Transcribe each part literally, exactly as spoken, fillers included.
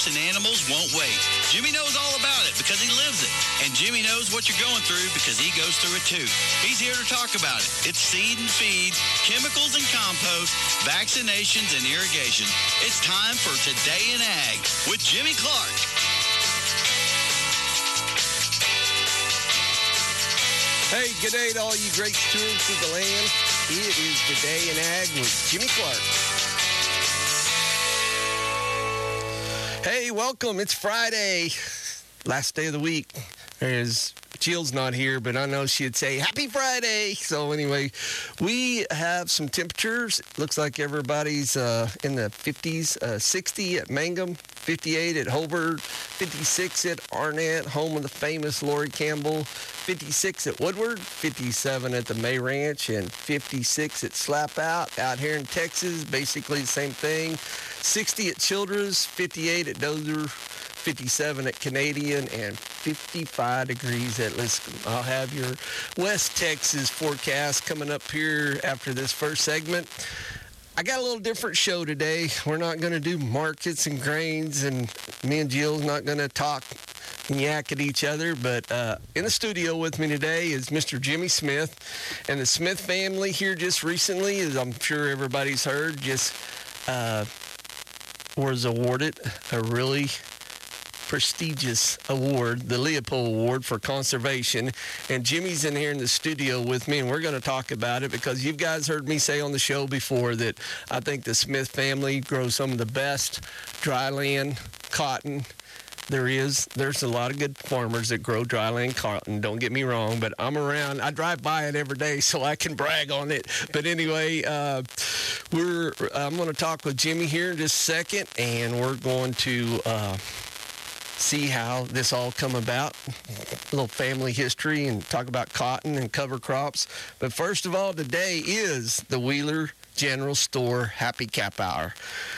and animals won't wait. Jimmy knows all about it because he lives it. And Jimmy knows what you're going through because he goes through it too. He's here to talk about it. It's seed and feed, chemicals and compost, vaccinations and irrigation. It's time for Today in Ag with Jimmy Clark. Hey, good day to all you great stewards of the land. It is Today in Ag with Jimmy Clark. Hey, welcome. It's Friday, last day of the week. There's Jill's not here, but I know she'd say, Happy Friday. So anyway, we have some temperatures. Looks like everybody's uh, in the fifties, uh, sixty at Mangum, fifty-eight at Hobart, fifty-six at Arnett, home of the famous Lori Campbell, fifty-six at Woodward, fifty-seven at the May Ranch, and fifty-six at Slap Out out here in Texas. Basically the same thing. sixty at Childress, fifty-eight at Dozer, fifty-seven at Canadian, and fifty-five degrees at Liscum. I'll have your West Texas forecast coming up here after this first segment. I got a little different show today. We're not going to do markets and grains, and me and Jill's not going to talk and yak at each other, but uh, in the studio with me today is Mister Jimmy Smith, and the Smith family here just recently, as I'm sure everybody's heard, just uh, was awarded a really prestigious award, the Leopold Award for Conservation. And Jimmy's in here in the studio with me, and we're going to talk about it because you guys heard me say on the show before that I think the Smith family grows some of the best dryland cotton there is. There's a lot of good farmers that grow dryland cotton, don't get me wrong, but I'm around, I drive by it every day so I can brag on it. But anyway, uh, we're I'm going to talk with Jimmy here in just a second, and we're going to uh, see how this all come about, a little family history, and talk about cotton and cover crops. But first of all, today is the Wheeler General Store Happy Cap Hour.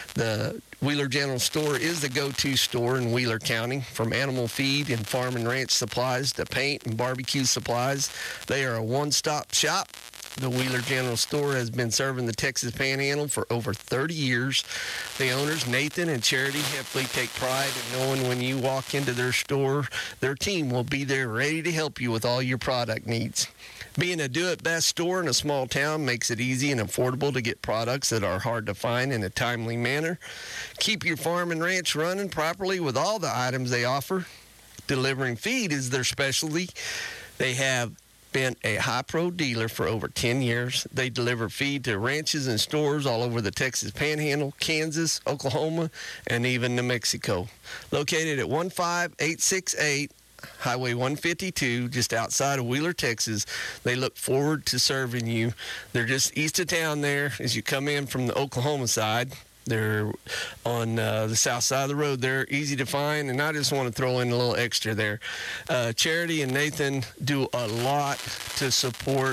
The Wheeler General Store is the go-to store in Wheeler County, from animal feed and farm and ranch supplies to paint and barbecue supplies. They are a one-stop shop. The Wheeler General Store has been serving the Texas Panhandle for over thirty years. The owners, Nathan and Charity Heffley, take pride in knowing when you walk into their store, their team will be there ready to help you with all your product needs. Being a do-it-best store in a small town makes it easy and affordable to get products that are hard to find in a timely manner. Keep your farm and ranch running properly with all the items they offer. Delivering feed is their specialty. They have been a high-pro dealer for over ten years. They deliver feed to ranches and stores all over the Texas Panhandle, Kansas, Oklahoma, and even New Mexico. Located at one five eight six eight Highway one fifty-two, just outside of Wheeler, Texas. They look forward to serving you. They're just east of town there as you come in from the Oklahoma side. They're on uh, the south side of the road. They're easy to find, and I just want to throw in a little extra there. Uh, Charity and Nathan do a lot to support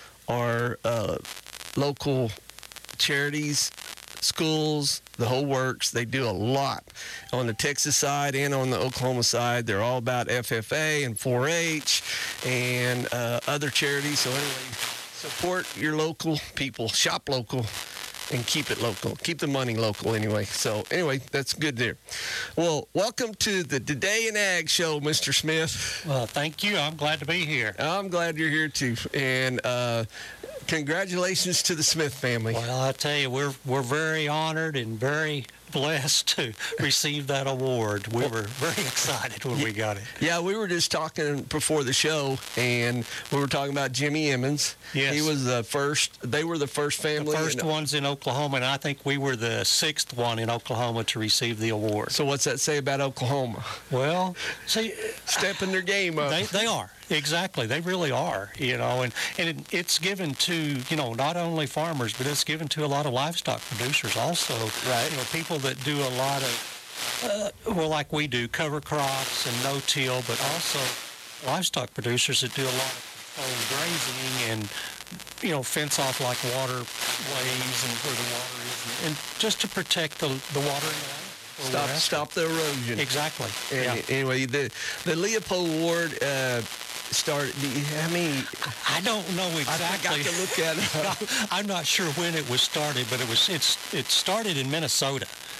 our uh, local charities, schools, the whole works. They do a lot on the Texas side and on the Oklahoma side. They're all about F F A and four H and uh, other charities. So anyway, support your local people. Shop local. And keep it local. Keep the money local anyway. So anyway, that's good there. Well, welcome to the Today in Ag show, Mister Smith. Well, thank you. I'm glad to be here. I'm glad you're here too. And uh, congratulations to the Smith family. Well, I tell you, we're we're very honored and very blessed to receive that award. We were very excited when we got it. Yeah, we were just talking before the show, and we were talking about Jimmy Emmons. Yes. He was the first, they were the first family. The first ones in Oklahoma, and I think we were the sixth one in Oklahoma to receive the award. So what's that say about Oklahoma? Well, see, stepping their game up. They, they are. Exactly. They really are, you know, and, and it, it's given to, you know, not only farmers, but it's given to a lot of livestock producers also. Right. You know, people that do a lot of, uh, well, like we do, cover crops and no-till, but also livestock producers that do a lot of controlled grazing and, you know, fence off like waterways and where the water is, and, and just to protect the, the water in the land. Stop, stop the erosion. Exactly. And, yeah. Anyway, the the Leopold Award uh, started. I mean, I don't know exactly. I got to look at it. I'm not sure when it was started, but it was it's it started in Minnesota.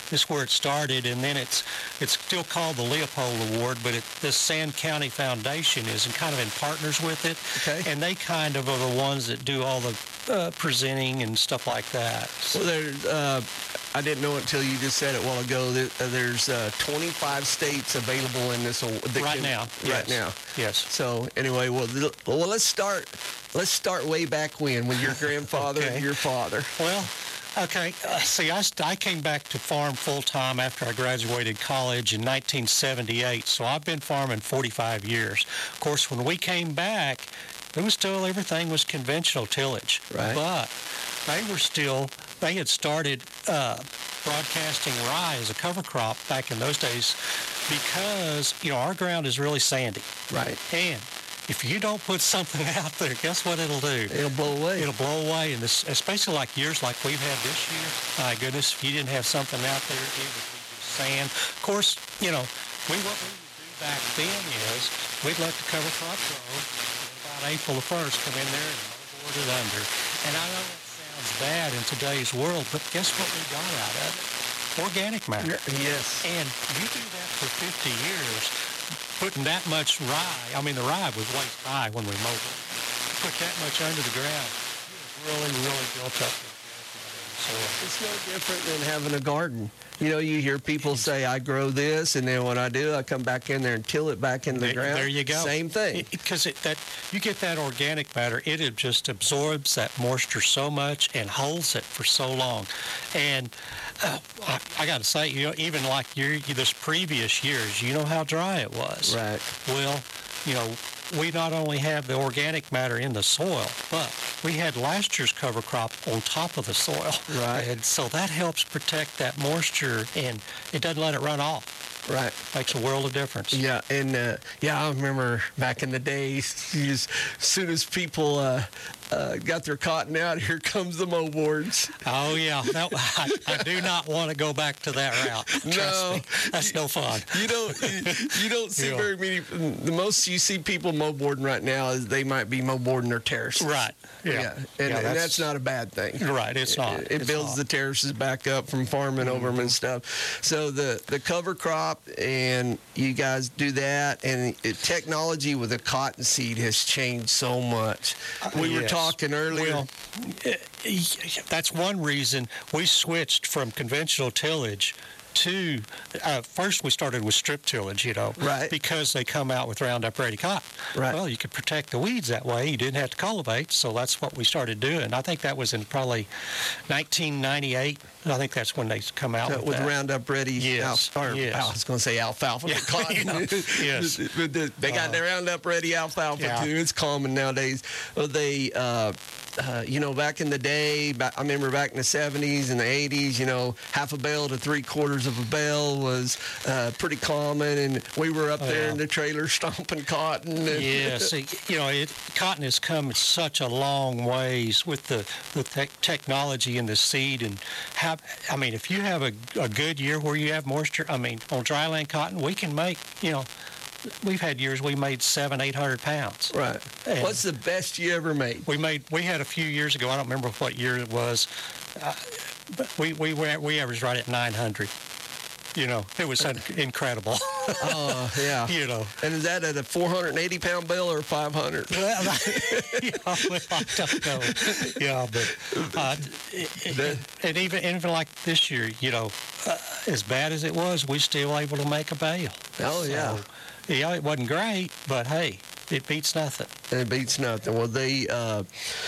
is where it started, and then it's it's still called the Leopold Award, but it, the Sand County Foundation is in kind of in partners with it, Okay. and they kind of are the ones that do all the uh, presenting and stuff like that. So, Well, there, uh, I didn't know it until you just said it a while ago. That uh, there's uh, twenty-five states available in this. aw- that right can- now, Right yes. now. Yes. So anyway, well, th- well, let's start. Let's start way back when, with your grandfather Okay. and your father. Well, okay. Uh, see, I, st- I came back to farm full time after I graduated college in nineteen seventy-eight. So I've been farming forty-five years. Of course, when we came back, it was still everything was conventional tillage. Right. But they were still. They had started uh, broadcasting rye as a cover crop back in those days because you know our ground is really sandy. Right. And if you don't put something out there, guess what it'll do? It'll blow away. It'll blow away, and this, especially like years like we've had this year. My goodness, if you didn't have something out there, it would be just sand. Of course, you know, we what we would do back then is we'd let the cover crop grow. And about April the first, come in there and board it under. And I know that sounds bad in today's world, but guess what we got out of it? Organic matter. Yes. And you do that for fifty years, putting that much rye. I mean, the rye was waist high when we mowed it. Put that much under the ground, you really, really built up the soil. It's no different than having a garden. You know, you hear people say, I grow this, and then when I do, I come back in there and till it back into the There- ground. there you go. Same thing. Because it, that you get that organic matter, it ab- just absorbs that moisture so much and holds it for so long. And uh, I, I got to say, you know, even like your this previous years, you know how dry it was. Right. Well, you know, we not only have the organic matter in the soil, but we had last year's cover crop on top of the soil. Right. And so that helps protect that moisture, and it doesn't let it run off. Right. Makes a world of difference. Yeah, and uh, yeah, I remember back in the days, you just, as soon as people uh, uh, got their cotton out, here comes the mow boards. Oh, yeah. No, I, I do not want to go back to that route. Trust No. me. That's no fun. You don't, you, you don't see Yeah. very many. The most you see people mow boarding right now is they might be mow boarding their terraces. Right. Yeah. Yeah, and, Yeah, and that's not a bad thing. Right, it's not. It, it It's builds not. the terraces back up from farming over them and stuff. So the the cover crop, and you guys do that, and it, technology with the cotton seed has changed so much. We were Yes. talking earlier. Well, eh, that's one reason we switched from conventional tillage to, uh, first we started with strip tillage, you know, Right. because they come out with Roundup Ready cotton. Right. Well, you could protect the weeds that way. You didn't have to cultivate, so that's what we started doing. I think that was in probably nineteen ninety-eight. I think that's when they come out Uh, with, with that. Roundup Ready, Yes, alf- or yes. I was going to say alfalfa, Yeah, but cotton. yeah, yes. But the- they got Uh, their Roundup Ready alfalfa yeah. too. It's common nowadays. Well, they, uh, uh, you know, back in the day, back, I remember back in the seventies and the eighties, you know, half a bale to three quarters of a bale was uh, pretty common, and we were up there Yeah. in the trailer stomping cotton. And, Yes, it- you know, it, cotton has come such a long ways with the, the te- technology and the seed, and how, I mean, if you have a, a good year where you have moisture, I mean, on dryland cotton, we can make, you know, we've had years we made seven, eight hundred pounds. Right. And- What's the best you ever made? We made, we had a few years ago, I don't remember what year it was, uh, but we, we, were- we averaged right at nine hundred. You know, it was un- incredible. Oh, yeah. You know. And is that at a four hundred eighty pound bale or five hundred? Well, yeah, well, I don't know. Yeah, but uh, The- and even even like this year, you know, uh, as bad as it was, we still able to make a bale. Oh, yeah. So, yeah, it wasn't great, but hey, it beats nothing. And it beats nothing. Well, they. Uh,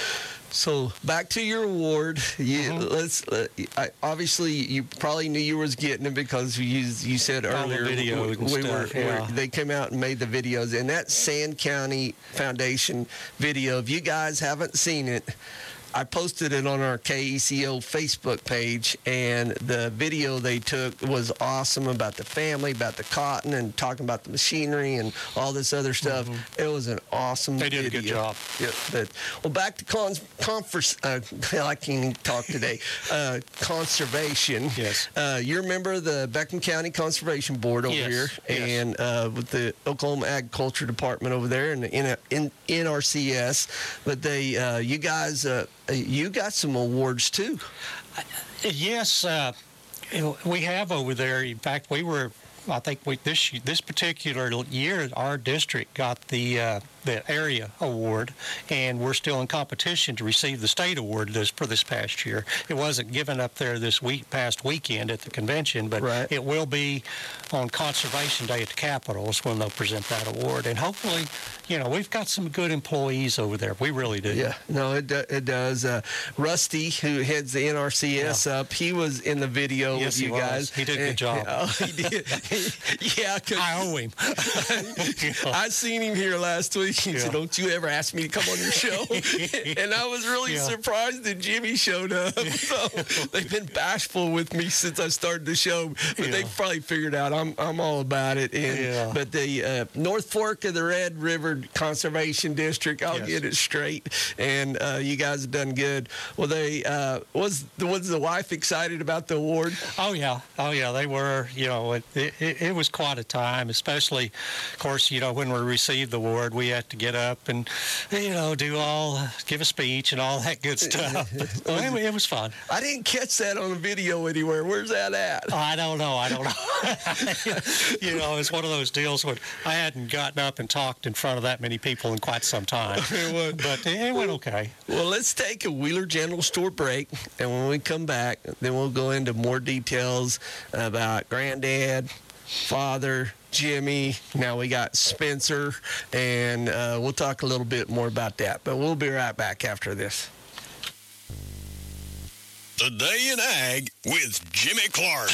so back to your award. You, Mm-hmm. Let's. Uh, I, obviously, you probably knew you was getting it because you you said All the earlier videos we, and we stuff, were, yeah. we they came out and made the videos, and that Sand County Foundation video. If you guys haven't seen it, I posted it on our K E C O Facebook page, and the video they took was awesome about the family, about the cotton, and talking about the machinery and all this other stuff. It was an awesome Mm-hmm. They did a video. good job. Yeah, but, well, back to cons- conference. Uh, I can't even talk today. Uh, conservation. Yes. Uh, you're a member of the Beckham County Conservation Board over Yes, here, yes. and uh, with the Oklahoma Agriculture Department over there, and the N- N- N R C S. But they, uh, you guys, uh, you got some awards too. Yes, uh, You know, we have over there. In fact, we were. I think we this this particular year, our district got the uh, the area award, and we're still in competition to receive the state award this for this past year. It wasn't given up there this week past weekend at the convention, but right. It will be on Conservation Day at the Capitol is when they'll present that award. And hopefully, you know, we've got some good employees over there. We really do. Yeah, no, it do, it does. Uh, Rusty, who heads the N R C S yeah. up, he was in the video yes, with you he guys. Was. He did a good job. Oh, he did. yeah, I owe him. I seen him here last week. He yeah. said, "Don't you ever ask me to come on your show?" And I was really yeah. surprised that Jimmy showed up. So they've been bashful with me since I started the show, but yeah. they've probably figured out I'm I'm all about it. And yeah. but the uh, North Fork of the Red River Conservation District, I'll yes. get it straight. And uh, you guys have done good. Well, they uh, was was the wife excited about the award? Oh yeah, oh yeah, they were. You know, it, it, it was quite a time, especially, of course, you know, when we received the award, we had to get up and, you know, do all, give a speech and all that good stuff. Well, it, it was fun. I didn't catch that on the video anywhere. Where's that at? I don't know. I don't know. You know, it's one of those deals when I hadn't gotten up and talked in front of that many people in quite some time. But it went okay. Well, let's take a Wheeler General Store break, and when we come back, then we'll go into more details about Granddad, Father, Jimmy. Now we got Spencer, and uh, we'll talk a little bit more about that. But we'll be right back after this. The Day in Ag with Jimmy Clark.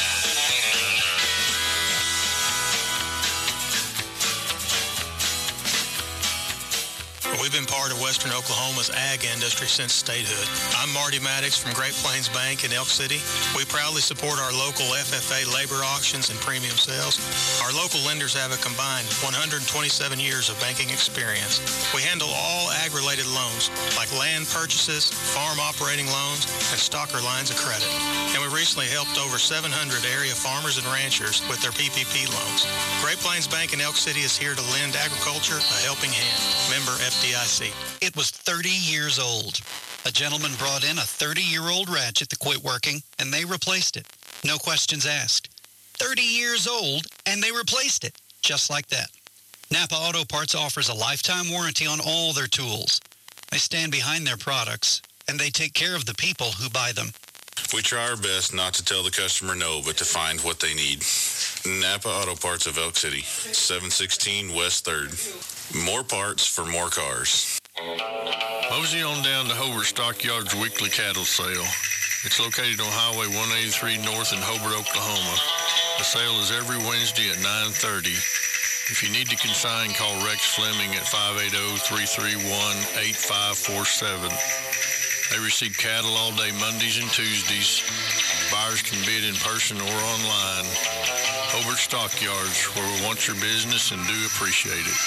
We've been part of Western Oklahoma's ag industry since statehood. I'm Marty Maddox from Great Plains Bank in Elk City. We proudly support our local F F A labor auctions and premium sales. Our local lenders have a combined one hundred twenty-seven years of banking experience. We handle all ag-related loans, like land purchases, farm operating loans, and stocker lines of credit. And we recently helped over seven hundred area farmers and ranchers with their P P P loans. Great Plains Bank in Elk City is here to lend agriculture a helping hand. Member F D I C. It was thirty years old. A gentleman brought in a thirty-year-old ratchet that quit working, and they replaced it. No questions asked. thirty years old, and they replaced it. Just like that. Napa Auto Parts offers a lifetime warranty on all their tools. They stand behind their products, and they take care of the people who buy them. We try our best not to tell the customer no, but to find what they need. Napa Auto Parts of Elk City, seven sixteen West third. More parts for more cars. Mosey on down to Hobart Stockyards weekly cattle sale. It's located on Highway one eighty-three North in Hobart, Oklahoma. The sale is every Wednesday at nine thirty. If you need to consign, call Rex Fleming at five eight zero, three three one, eight five four seven. They receive cattle all day Mondays and Tuesdays. Buyers can bid in person or online. Hobart Stockyards, where we want your business and do appreciate it.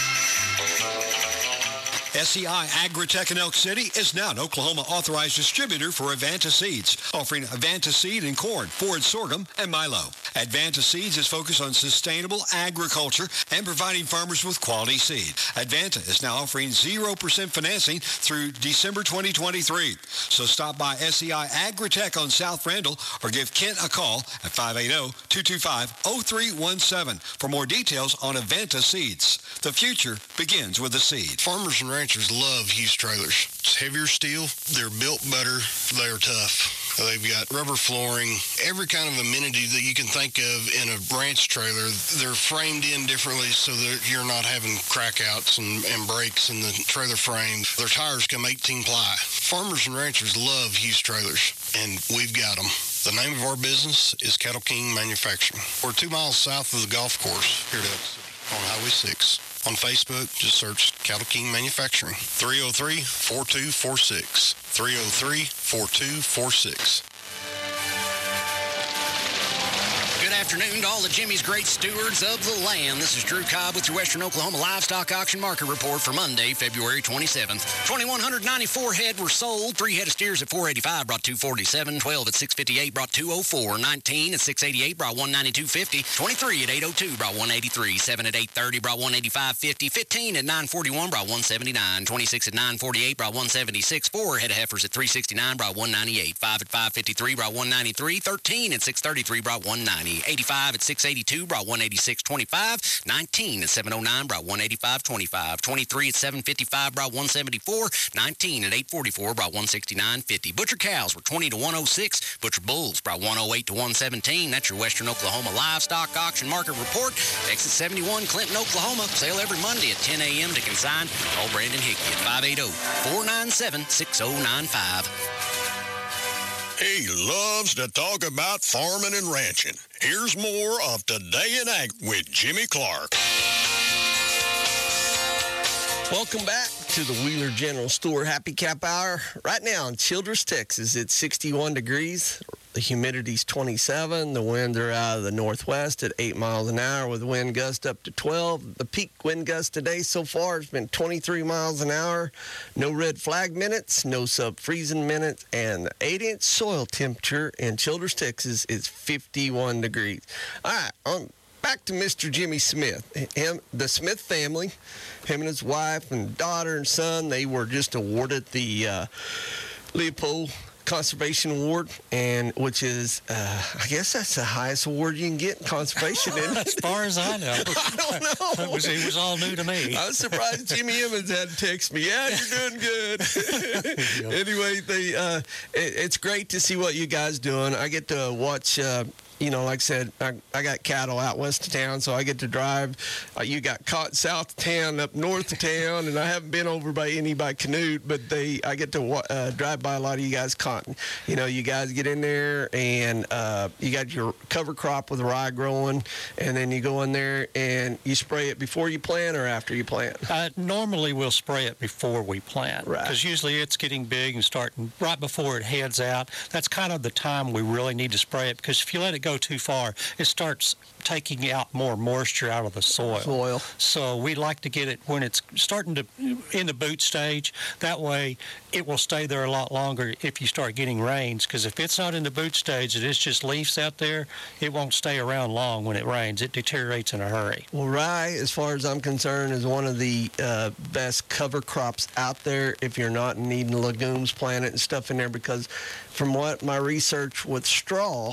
S E I Agritech in Elk City is now an Oklahoma authorized distributor for Advanta Seeds, offering Advanta Seed in corn, forage sorghum, and milo. Advanta Seeds is focused on sustainable agriculture and providing farmers with quality seed. Advanta is now offering zero percent financing through December twenty twenty-three. So stop by S E I Agritech on South Randall or give Kent a call at five eight zero, two two five, zero three one seven for more details on Advanta Seeds. The future begins with a seed. Farmers and ranchers love Hughes trailers. It's heavier steel. They're built better. They're tough. They've got rubber flooring, every kind of amenity that you can think of in a ranch trailer. They're framed in differently so that you're not having crackouts and, and breaks in the trailer frame. Their tires come eighteen ply. Farmers and ranchers love Hughes trailers, and we've got them. The name of our business is Cattle King Manufacturing. We're two miles south of the golf course here on Highway six. On Facebook, just search Cattle King Manufacturing. three oh three, four two four six. three oh three, four two four six. Good afternoon to all of Jimmy's great stewards of the land. This is Drew Cobb with your Western Oklahoma Livestock Auction Market Report for Monday, February twenty-seventh. two thousand one hundred ninety-four head were sold. Three head of steers at four eighty-five brought two forty-seven. twelve at six fifty-eight brought two oh four. nineteen at six eighty-eight brought one ninety-two fifty. twenty-three at eight oh two brought one eighty-three. seven at eight thirty brought one eighty-five fifty. fifteen at nine forty-one brought one seventy-nine. twenty-six at nine forty-eight brought one seventy-six. four head of heifers at three sixty-nine brought one ninety-eight. five at five fifty-three brought one ninety-three. thirteen at six thirty-three brought one ninety. eighty-five at six eighty-two brought one eighty-six twenty-five. nineteen at seven oh nine brought one eighty-five twenty-five. twenty-three at seven fifty-five brought one seventy-four. nineteen at eight forty-four brought one sixty-nine fifty. Butcher cows were twenty to one oh six. Butcher bulls brought one oh eight to one seventeen. That's your Western Oklahoma Livestock Auction Market Report. Exit seventy-one, Clinton, Oklahoma. Sale every Monday at ten a.m. to consign. Call Brandon Hickey at five eight zero, four nine seven, six oh nine five. He loves to talk about farming and ranching. Here's more of Today in Ag with Jimmy Clark. Welcome back to the Wheeler General Store Happy Cap Hour. Right now in Childress, Texas, it's sixty-one degrees. The humidity's twenty-seven. The winds are out of the northwest at eight miles an hour with wind gust up to twelve. The peak wind gust today so far has been twenty-three miles an hour. No red flag minutes, no sub-freezing minutes, and the eight-inch soil temperature in Childress, Texas is fifty-one degrees. All right, on back to Mister Jimmy Smith. Him, the Smith family, him and his wife and daughter and son, they were just awarded the uh, Leopold Conservation Award, and which is, uh, I guess that's the highest award you can get in conservation. As far as I know. I don't know. It was, it was all new to me. I was surprised Jimmy Emmons had to text me. Yeah, you're doing good. Anyway, they, uh, it, it's great to see what you guys doing. I get to watch. Uh, You know, like I said, I, I got cattle out west of town, so I get to drive. Uh, you got caught south of town, up north of town, and I haven't been over by any by Canute, but they I get to uh, drive by a lot of you guys cotton. You know, you guys get in there, and uh, you got your cover crop with rye growing, and then you go in there and you spray it before you plant or after you plant? Uh, normally, we'll spray it before we plant, right? Because usually it's getting big and starting right before it heads out. That's kind of the time we really need to spray it, because if you let it go too far, it starts taking out more moisture out of the soil. Soil. So we like to get it when it's starting to in the boot stage. That way, it will stay there a lot longer if you start getting rains. Because if it's not in the boot stage, it is just leaves out there, it won't stay around long when it rains. It deteriorates in a hurry. Well, rye, as far as I'm concerned, is one of the uh, best cover crops out there if you're not needing legumes planted and stuff in there. Because from what my research with straw,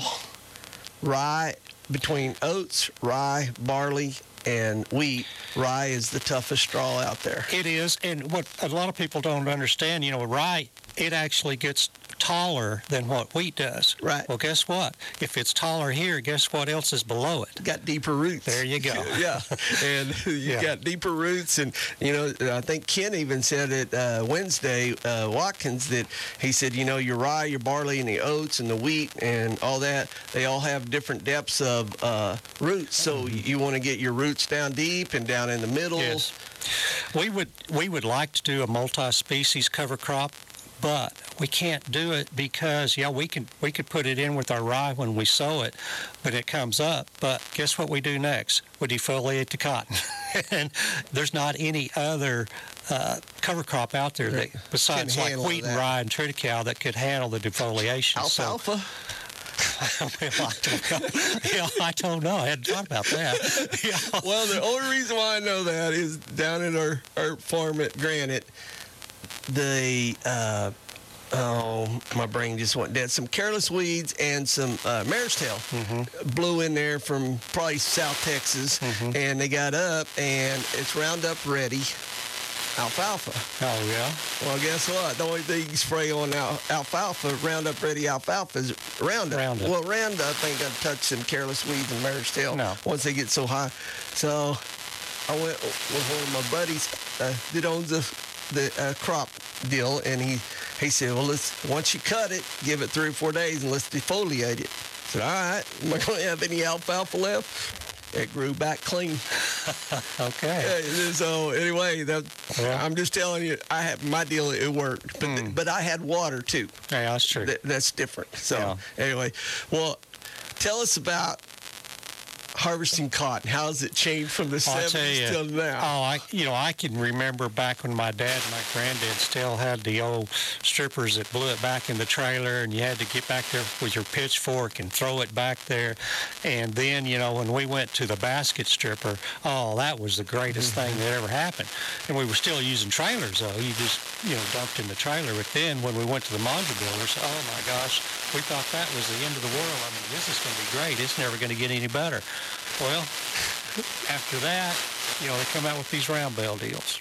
rye, between oats, rye, barley, and wheat, rye is the toughest straw out there. It is, and what a lot of people don't understand, you know, rye, it actually gets taller than what wheat does. Right. Well, guess what? If it's taller here, guess what else is below it? Got deeper roots. There you go. Yeah, and you yeah. got deeper roots, and you know, I think Ken even said it uh, Wednesday, uh, Watkins, that he said, you know, your rye, your barley, and the oats, and the wheat, and all that, they all have different depths of uh, roots. So mm-hmm. you want to get your roots down deep and down in the middle. Yes. We would we would like to do a multi-species cover crop, but we can't do it because, yeah, we can we could put it in with our rye when we sow it, but it comes up. But guess what we do next? We defoliate the cotton. And there's not any other uh, cover crop out there that, besides like wheat that. and rye and triticale, that could handle the defoliation. Alfalfa? So, well, I don't know. Yeah, I don't know. I hadn't thought about that. Yeah. Well, the only reason why I know that is down at our, our farm at Granite, the, uh, oh, my brain just went dead. Some careless weeds and some uh, mare's tail mm-hmm. blew in there from probably South Texas, mm-hmm. and they got up, and it's Roundup Ready alfalfa. Oh, yeah? Well, guess what? The only thing you spray on al- alfalfa, Roundup Ready alfalfa, is Roundup. Roundup. Well, Roundup ain't going to touch some careless weeds and mare's tail no. once they get so high. So I went with one of my buddies uh, that owns the, the uh, crop deal, and he, he said, well, let's once you cut it, give it three or four days, and let's defoliate it. I said, all right, am I going to have any alfalfa left? It grew back clean. Okay. Yeah, so anyway, that, yeah. I'm just telling you, I have my deal. It worked, but mm. but I had water too. Yeah, that's true. Th- that's different. So yeah. anyway, well, tell us about harvesting cotton? How's it changed from the I'll tell seventies you, till now? Oh, I, you know, I can remember back when my dad and my granddad still had the old strippers that blew it back in the trailer, and you had to get back there with your pitchfork and throw it back there. And then, you know, when we went to the basket stripper, oh, that was the greatest mm-hmm. thing that ever happened. And we were still using trailers, though. You just, you know, dumped in the trailer. But then when we went to the modular builders, oh, my gosh, we thought that was the end of the world. I mean, this is going to be great. It's never going to get any better. Well, after that, you know, they come out with these round bale deals.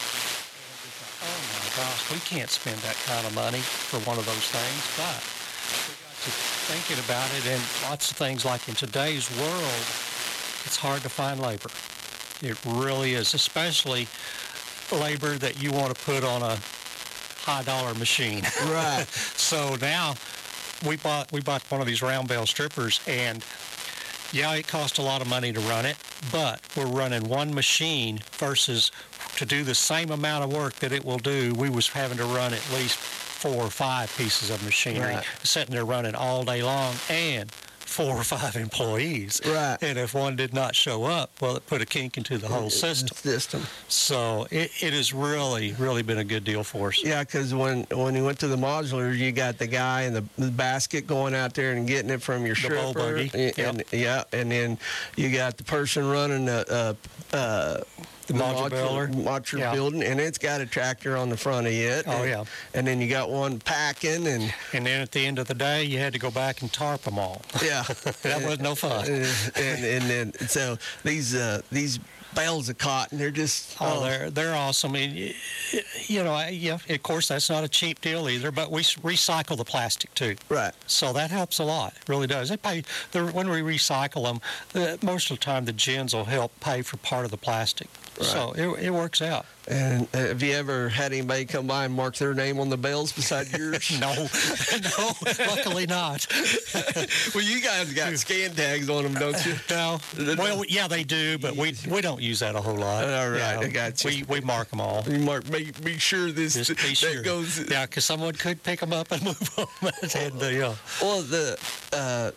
Oh, my gosh, we can't spend that kind of money for one of those things, but we got to thinking about it, and lots of things like in today's world, it's hard to find labor. It really is, especially labor that you want to put on a high-dollar machine. Right. So now we bought we bought one of these round bale strippers, and yeah, it cost a lot of money to run it, but we're running one machine versus to do the same amount of work that it will do, we was having to run at least four or five pieces of machinery, right. sitting there running all day long, and four or five employees. Right. And if one did not show up, well, it put a kink into the whole system. System. So it, it has really, really been a good deal for us. Yeah, because when, when you went to the modular, you got the guy in the, the basket going out there and getting it from your The stripper. bull buggy. And, Yep. and, yeah, and then you got the person running the, uh, uh, The modular builder. modular Yeah. building, and it's got a tractor on the front of it. Oh, and, yeah. And then you got one packing, and And then at the end of the day, you had to go back and tarp them all. yeah, That was no fun. and, and and then so these uh, these bales of cotton, they're just Oh, they're they're awesome. I mean, you know, I- yeah. Of course, that's not a cheap deal either. But we s- recycle the plastic too, right. so that helps a lot. It really does. They pay the, when we recycle them. Uh, most of the time, the gins will help pay for part of the plastic. So it, it works out. And uh, have you ever had anybody come by and mark their name on the bales beside yours? No, no, luckily not. Well, you guys got scan tags on them, don't you? No. Well, yeah, they do, but we we don't use that a whole lot. All right, Yeah, I got you. We we mark them all. You mark, make, be sure this Just be that sure. goes. Yeah, because someone could pick them up and move them. and, uh, yeah. Well, the uh,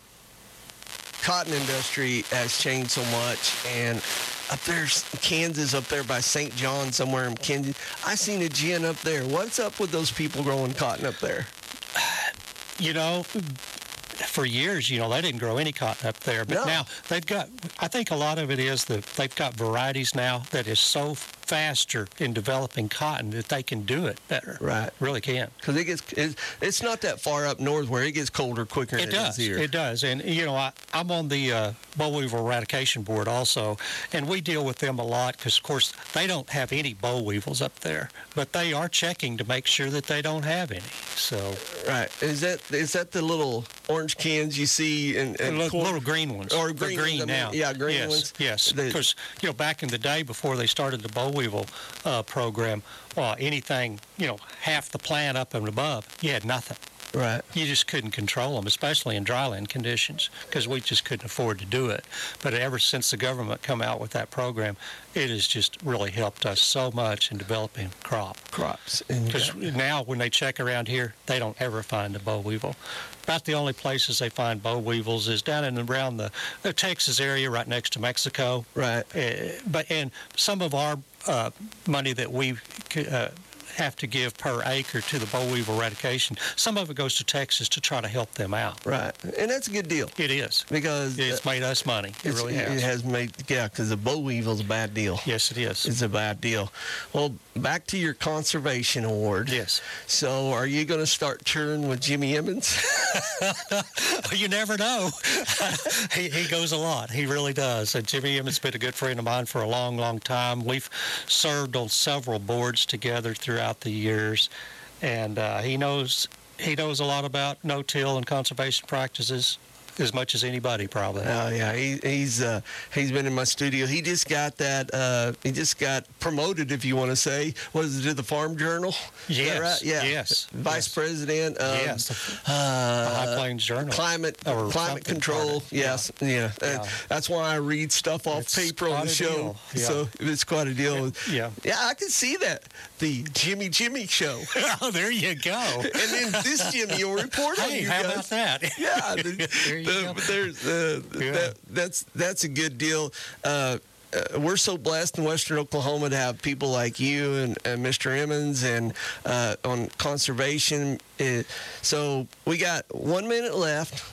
cotton industry has changed so much, and up there's Kansas, up there by Saint John, somewhere in Kansas, I seen a gin up there. What's up with those people growing cotton up there? You know, for years, you know, they didn't grow any cotton up there. But No. now they've got, I think a lot of it is that they've got varieties now that is so faster in developing cotton that they can do it better. Right. Really can. Because it gets, it's, it's not that far up north where it gets colder quicker It than it does. is here. It does. And, you know, I, I'm on the uh, boll weevil eradication board also, and we deal with them a lot because, of course, they don't have any boll weevils up there, but they are checking to make sure that they don't have any. So, Right. Is that is that the little orange cans you see in, in little, corn- little green ones. Or They're green green ones, I mean, now. yeah, green yes, ones. Yes, They- because, you know, back in the day before they started the boll weevil uh, program, well, anything, you know, half the plant up and above, you had nothing. Right. You just couldn't control them, especially in dryland conditions, because we just couldn't afford to do it. But ever since the government come out with that program, it has just really helped us so much in developing crop. Crops. And you Because got- now when they check around here, they don't ever find a boll weevil. About the only places they find boll weevils is down and around the, the Texas area right next to Mexico. Right. Uh, but and some of our uh, money that we uh, have to give per acre to the boll weevil eradication, some of it goes to Texas to try to help them out. Right. And that's a good deal. It is. Because It's made us money. It it's- really has. It has made, yeah, because the boll weevil's a bad deal. Yes, it is. It's a bad deal. Well, back to your conservation award. Yes. So, are you going to start touring with Jimmy Emmons? You never know. he, he goes a lot. He really does. And Jimmy Emmons has been a good friend of mine for a long, long time. We've served on several boards together throughout the years, and uh, he knows he knows a lot about no-till and conservation practices. As much as anybody, probably. Oh yeah, he, he's uh, he's been in my studio. He just got that. Uh, he just got promoted, if you want to say. What is it, to the Farm Journal? Is that Yes, right? Yeah. yes, Vice yes. President of Yes, the uh, High Plains Journal. Climate Or climate something control. part of it. Yes, yeah. Uh, Yeah. that's why I read stuff off It's paper on quite the a show. deal. Yeah. So it's quite a deal. Yeah. Yeah, I can see that. The Jimmy Jimmy show. Oh, there you go. And then this Jimmy will report on Hey, you how guys. about that? Yeah, the, There you uh, go. There's, uh, Yeah. that, that's that's a good deal. Uh, uh, we're so blessed in Western Oklahoma to have people like you and, and Mister Emmons and uh, on conservation. Uh, so we got one minute left.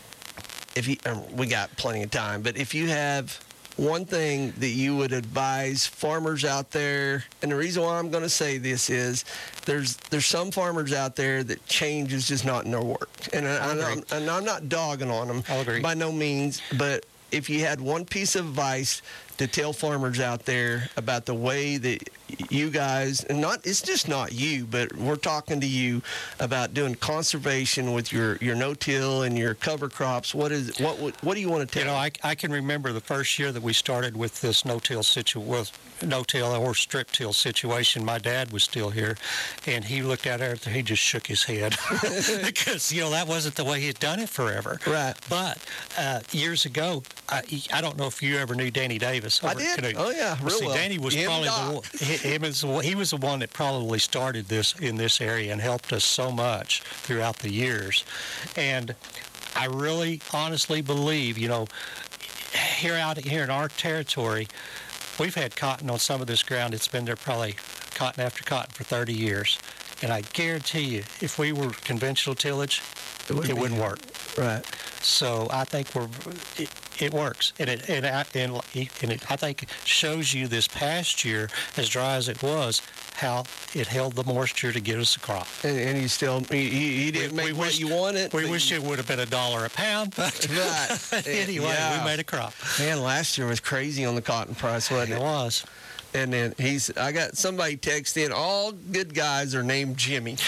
If you, um, we got plenty of time, but if you have one thing that you would advise farmers out there, and the reason why I'm going to say this is there's there's some farmers out there that change is just not in their work, and, I, and, I'm, and I'm not dogging on them I'll agree. by no means, but if you had one piece of advice to tell farmers out there about the way that you guys, and not it's just not you, but we're talking to you about doing conservation with your, your no-till and your cover crops. What is what what, what do you want to tell? You know, I, I can remember the first year that we started with this no-till situ well, no-till or strip-till situation. My dad was still here, and he looked at it. He just shook his head because you know that wasn't the way he'd done it forever. Right. But uh, years ago, I, I don't know if you ever knew Danny Davis. I over did. at Canoe. Oh yeah, real See, well. Danny was Him probably and the Doc. one, he, him is the one- he was the one that probably started this in this area and helped us so much throughout the years. And I really honestly believe, you know, here out here in our territory, we've had cotton on some of this ground. It's been there probably cotton after cotton for thirty years. And I guarantee you, if we were conventional tillage, It wouldn't it be wouldn't here. work. Right. So I think we're it, it works, and it and, I- and and it I think shows you this past year, as dry as it was, how it held the moisture to get us a crop. And, and you still you, you didn't We- make we what wished- you wanted. We but wish you- it would have been a dollar a pound, but Right. anyway, Yeah. we made a crop. Man, last year was crazy on the cotton price, wasn't It it? was. And then he's, I got somebody text in, all good guys are named Jimmy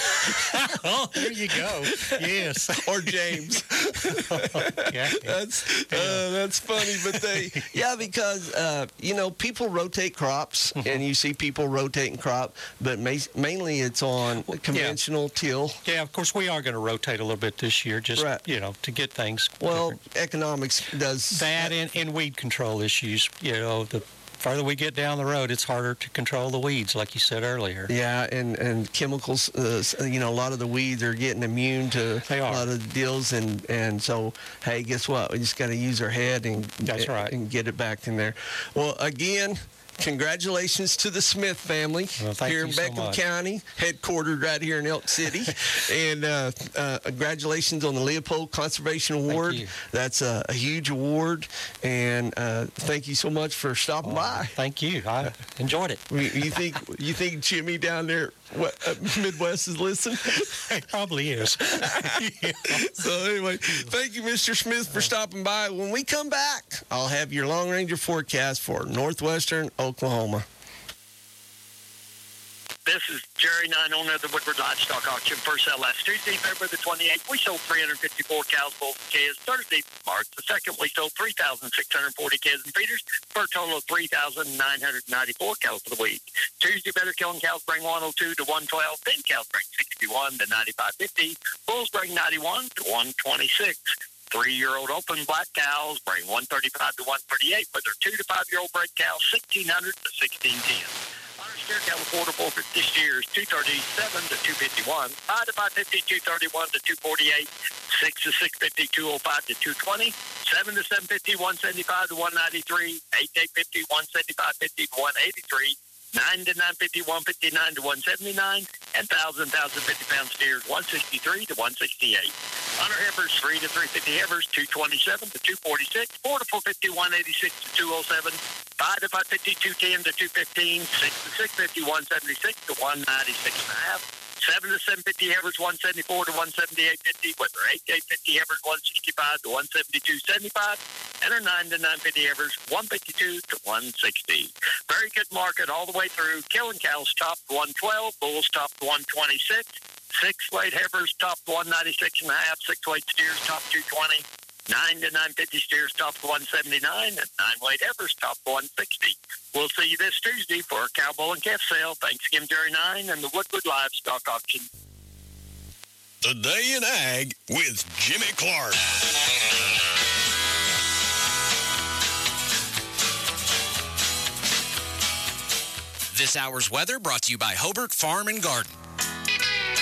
Oh, there you go. Yes. or James. Yeah. That's uh, that's funny, but they, yeah, because uh, you know people rotate crops, and you see people rotating crop, but ma- mainly it's on conventional till. Yeah, of course we are going to rotate a little bit this year, just Right. you know, to get things Well, different. economics does That and, and weed control issues. You know, the further we get down the road, it's harder to control the weeds, like you said earlier. Yeah, and, and chemicals, uh, you know, a lot of the weeds are getting immune to They are. a lot of the deals. And, and so, hey, guess what? We just got to use our head and, That's right. and get it back in there. Well, again, congratulations to the Smith family Well, thank here you in so Beckham much. County, headquartered right here in Elk City. and uh, uh, congratulations on the Leopold Conservation Award. you. That's a, a huge award. And uh, thank you so much for stopping by. Thank you. I enjoyed it. You you think you think Jimmy down there what, uh, Midwest is listening? It probably is. Yeah. So anyway, thank you, Mister Smith, for stopping by. When we come back, I'll have your long ranger forecast for northwestern Oklahoma. This is Jerry Nine, owner of the Woodward Livestock Auction. First sale last Tuesday, February the twenty-eighth. We sold three hundred fifty-four cows, bulls, and calves. Thursday, March the second, we sold three thousand six hundred forty calves and feeders for a total of three thousand nine hundred ninety-four cows for the week. Tuesday, better killing cows bring one oh two to one twelve. Thin cows bring sixty-one to ninety-five fifty. Bulls bring ninety-one to one twenty-six. Three-year-old open black cows bring one thirty-five to one thirty-eight, with their two to five-year-old bred cows sixteen hundred to sixteen ten. Steer cattle affordable for this year is two thirty-seven to two fifty-one, five to five fifty, two thirty-one to two forty-eight, six to six fifty, two oh five to two twenty, seven to seven fifty, one seventy-five to one ninety-three, eight to eight fifty, one seventy-five fifty to one eighty-three, nine to nine fifty, one fifty-nine to one seventy-nine, and one thousand, one thousand fifty pound steers, one sixty-three to one sixty-eight. Hunter heifers, three to three fifty heifers, two twenty-seven to two forty-six, four to four fifty, one eighty-six to two oh seven, five to five fifty, two ten to two fifteen, six to six fifty, one seventy-six to one ninety-six and a half, seven to seven fifty heifers, one seventy-four to one seventy-eight fifty, with their eight to eight fifty heifers, one sixty-five to one seventy-two seventy-five, and our nine to nine fifty heifers, one fifty-two to one sixty. Very good market all the way through. Killing cows topped one twelve, bulls topped one twenty-six, six weight heifers topped one ninety-six and a half, six weight steers topped two twenty, nine to nine fifty steers topped one seventy-nine, and nine weight heifers topped one sixty. We'll see you this Tuesday for our cow, bull, and calf sale. Thanks again, Jerry Nine and the Woodward Livestock Auction. The Day in Ag with Jimmy Clark. This hour's weather brought to you by Hobart Farm and Garden.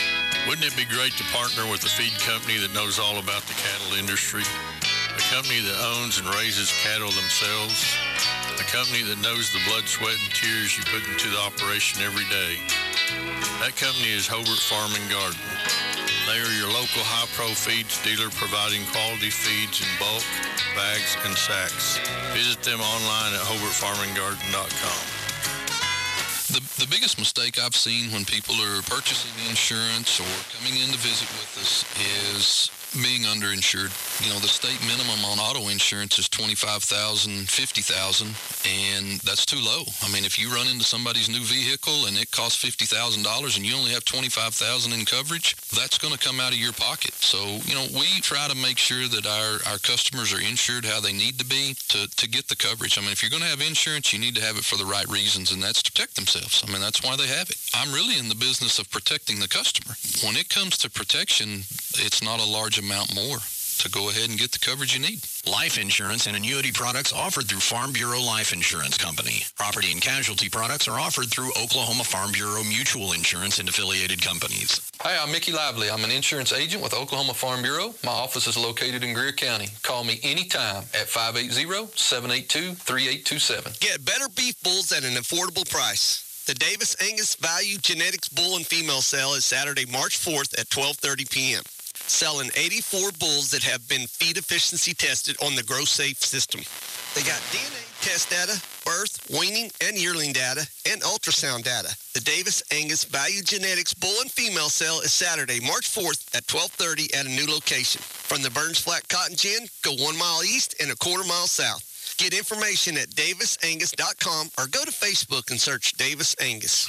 Wouldn't it be great to partner with a feed company that knows all about the cattle industry? A company that owns and raises cattle themselves? A company that knows the blood, sweat, and tears you put into the operation every day? That company is Hobart Farm and Garden. They are your local high-pro feeds dealer providing quality feeds in bulk, bags, and sacks. Visit them online at hobart farm and garden dot com. The, the biggest mistake I've seen when people are purchasing insurance or coming in to visit with us is being underinsured. You know, the state minimum on auto insurance is twenty-five thousand dollars, fifty thousand dollars, and that's too low. I mean, if you run into somebody's new vehicle and it costs fifty thousand dollars and you only have twenty-five thousand dollars in coverage, that's going to come out of your pocket. So, you know, we try to make sure that our, our customers are insured how they need to be to, to get the coverage. I mean, if you're going to have insurance, you need to have it for the right reasons, and that's to protect themselves. I mean, that's why they have it. I'm really in the business of protecting the customer. When it comes to protection, it's not a large amount more to go ahead and get the coverage you need. Life insurance and annuity products offered through Farm Bureau Life Insurance Company. Property and casualty products are offered through Oklahoma Farm Bureau Mutual Insurance and affiliated companies. Hi, I'm Mickey Lively. I'm an insurance agent with Oklahoma Farm Bureau. My office is located in Greer County. Call me anytime at five eight zero, seven eight two, three eight two seven. Get better beef bulls at an affordable price. The Davis Angus Value Genetics Bull and Female Sale is Saturday, March fourth at twelve thirty p.m. Selling eighty-four bulls that have been feed efficiency tested on the GrowSafe system. They got D N A test data, birth, weaning, and yearling data, and ultrasound data. The Davis Angus Value Genetics Bull and Female Sale is Saturday, March fourth at twelve thirty at a new location. From the Burns Flat Cotton Gin, go one mile east and a quarter mile south. Get information at davis angus dot com or go to Facebook and search Davis Angus.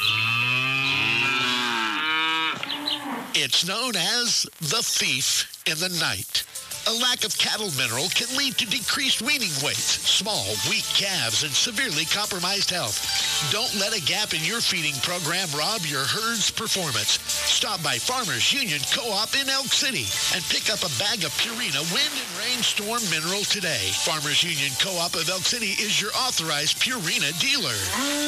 It's known as the thief in the night. A lack of cattle mineral can lead to decreased weaning weights, small, weak calves, and severely compromised health. Don't let a gap in your feeding program rob your herd's performance. Stop by Farmers Union Co-op in Elk City and pick up a bag of Purina Wind and Rainstorm Mineral today. Farmers Union Co-op of Elk City is your authorized Purina dealer.